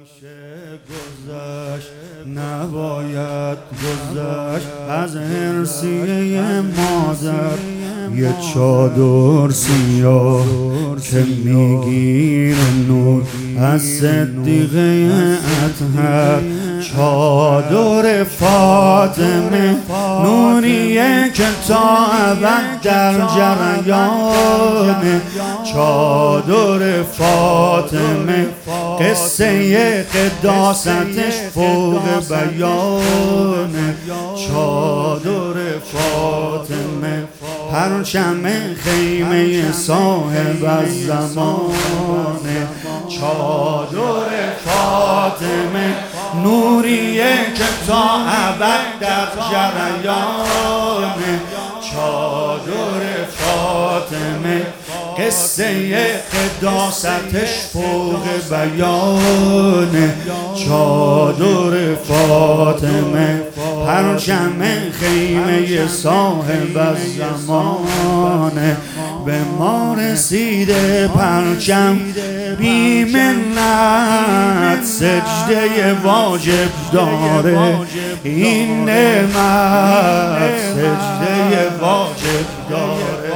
میشه گذشت، نباید گذشت از هرسیه مادر. یه چادر سیاه که میگیره نور از صدیقه اطهر، چادر فاطمه نوریه که تا ابد در جریانه. چادر فاطمه قصه قداستش فوق بیانه. چادر فاطمه پرچم خیمه صاحب الزمانه. چادر فاطمه نوریه که تا ابد در جریانه. چادر فاطمه قصه قداستش فوق بیانه. چادر فاطمه پرچم خیمه صاحب الزمانه. به ما رسیده پرچم بی منت، سجده واجب داره این نعمت، سجده واجب داره.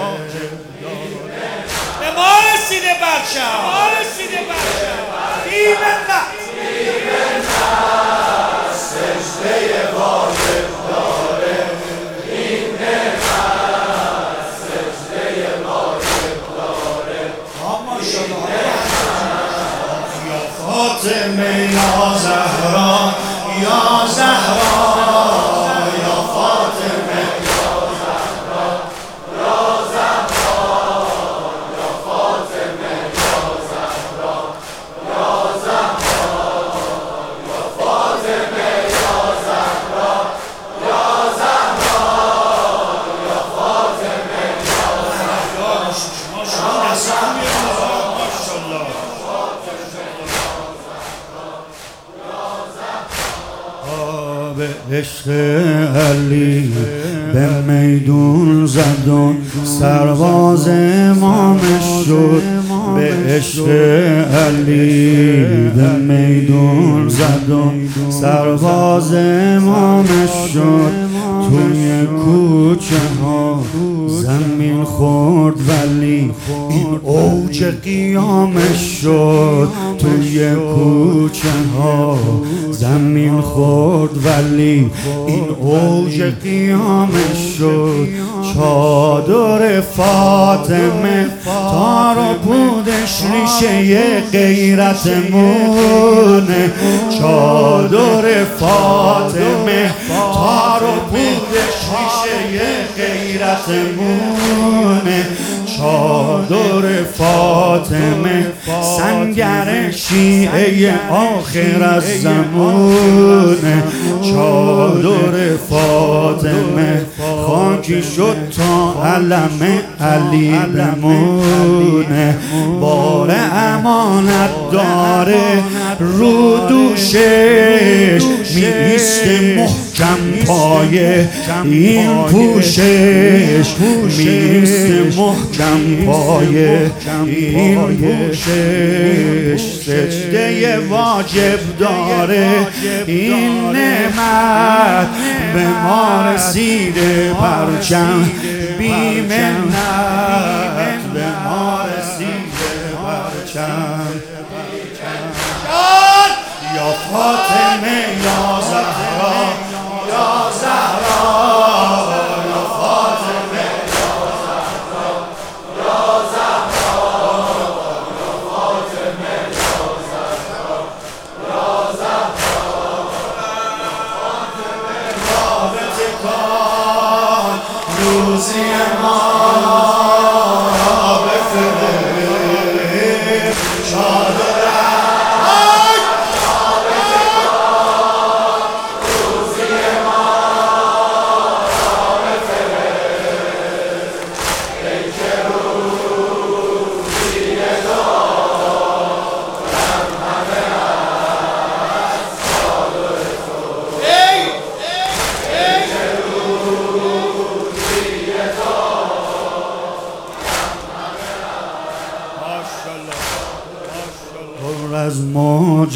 به ما رسیده پرچم بی منت، سجده واجب داره این نعمت، سجده واجب داره. یا فاطمه یا زهرا یا زهرا، یا فاطمه یا زهرا یا زهرا، یا فاطمه یا زهرا یا زهرا، یا فاطمه یا زهرا یا زهرا، یا فاطمه یا زهرا. به عشق علی به میدون زدن سرباز امامش شد. به عشق علی به میدون زدن سرباز امامش شد. توی کوچه ها زمین خورد ولی این اوج قیامش شد. توی کوچه ها زمین خورد ولی این اوج قیامش شد. چادر فاطمه تار و پودش ریشه غیرتمونه. چادر فاطمه تار و پودش ریشه غیرتمونه. چادر فاطمه سنگر شیعه آخر از زمونه. چادر فاطمه خاکی شد تا علم علی بمونه. بار امانت داره رو دوشش، میسته محکم پایه این پوشش، میسته محکم پایه این پوشش. سجده واجب داره این نعمت، به ما رسیده پرچم بی منت، به ما رسیده پرچم. یا فاطمه یا زهرا یا زهرا، یا فاطمه یا زهرا یا زهرا، یا فاطمه یا زهرا یا زهرا. فاطمه رابطه کن روزی ما بفرست. چادر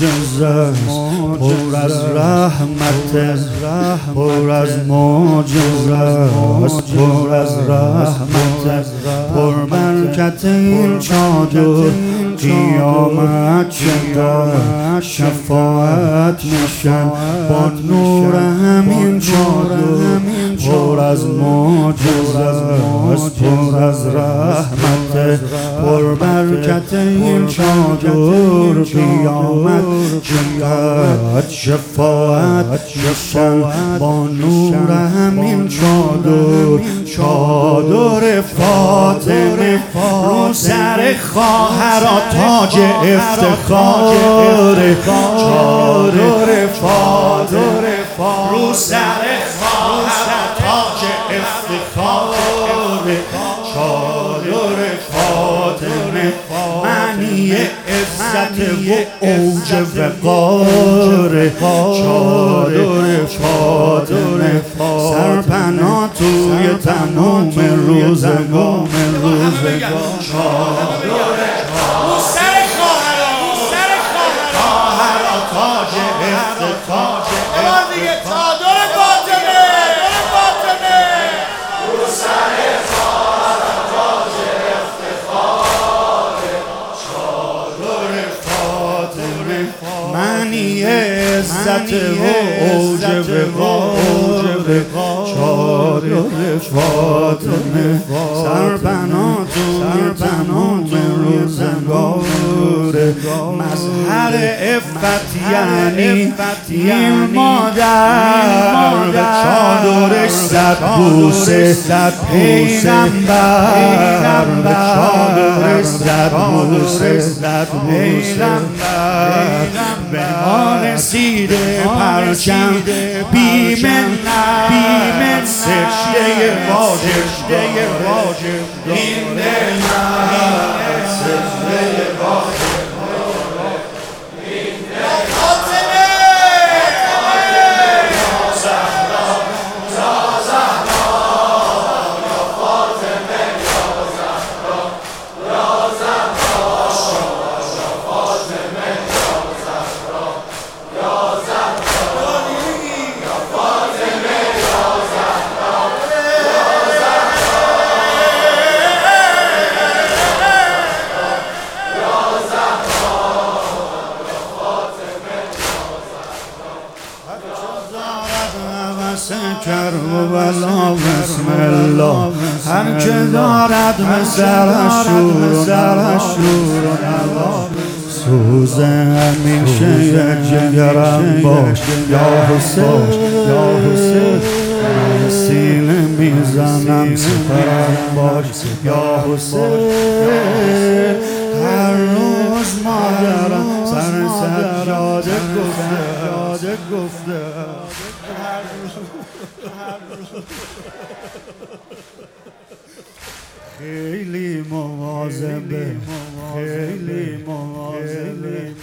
معجزه پر از رحمت پر از معجزه پر از رحمت پر برکت این چادر قیامت چقدر شفاعت میشن با نور همین چادر پر از معجزه پر از رحمت پر برکت این چادر قیامت چقدر شفاعت میشن با نور همین چادر چادر فاطمه رو سر خواهرها تاج افتخار چادر فاطمه رو سر خواهرها تاج افتخار چادر فاطمه معنی عزت و اوج وقار چادر فاطمه سرپناه توی تمام روزگار چادر تاج افتخار دیگه چادر فاطمه رو سر خواهرها تاج افتخار چادر فاطمه معنی عزت و اوج وقار چادر فاطمه سرپناه توی تمام روزگار مظهر عفت یعنی این مادر به چادرش زد بوسه پیغمبر به چادرش زد بوسه پیغمبر به ما رسیده پرچم بیمن سجده واجب این نعمت سجده واجب کربلا بسم الله هر که دارد مسرش شور و نوا سوز همیشه جگرم باش یا حسین سینه میزنم سپرم باش یا حسین هر روز مادرم سر سجاده گفته خیلی مواظبه خیلی مواظبه